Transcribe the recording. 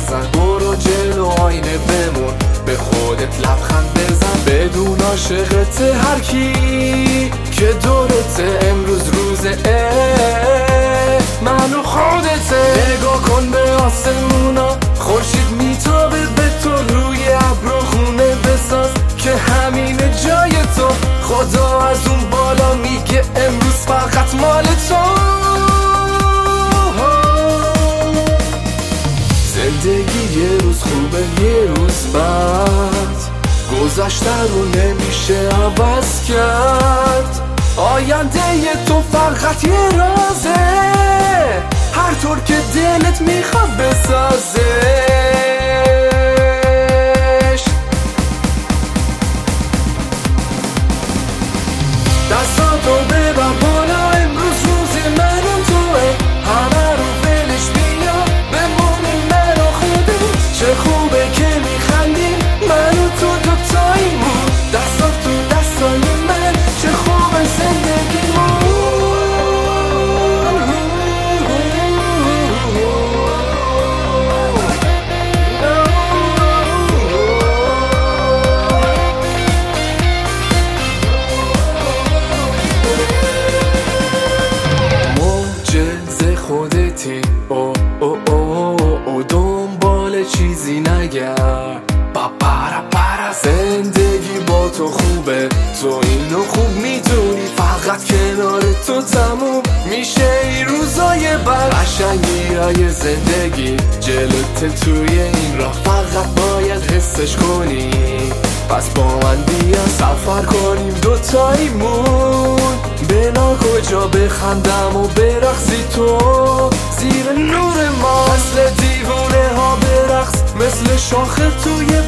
نزن، برو جلو آینه بمون، به خودت لبخند بزن. بدون عاشقت هر کی که دورته، امروز روز من و خودته. نگاه کن به آسمونا، خورشید میتابه به تو، روی ابر و خونه بساز که همین جای تو. خدا از اون بالا میگه امروز فقط مال تو. زندگی یه روز خوبه یه روز بد، گذشته رو نمیشه عوض کرد. آینده تو فقط یه رازه، هر طور که دلت میخواد بسازش. دستاتو ببر بالا، امروز روز من و توه. همه رو ولش بیا، بمونیم من و خودت. چه خوبه که میخندیم من و تو دوتاییمون، دستات تو دستای من. چه خوبه زندگیمون. خودتی او او او او، دنبال چیزی نگرد. پرا زندگی با تو خوبه، تو اینو خوب میدونی. فقط کنار تو تموم میشه این روزای بد. قشنگی های زندگی جلوت توی این راه، فقط باید حسش کنی. پس با من بیا سفر کنیم دوتاییمون، بنا کجا بخندم و برقصی تو زیر نور ما. مثل دیوونه ها برقص، مثل شاخه توی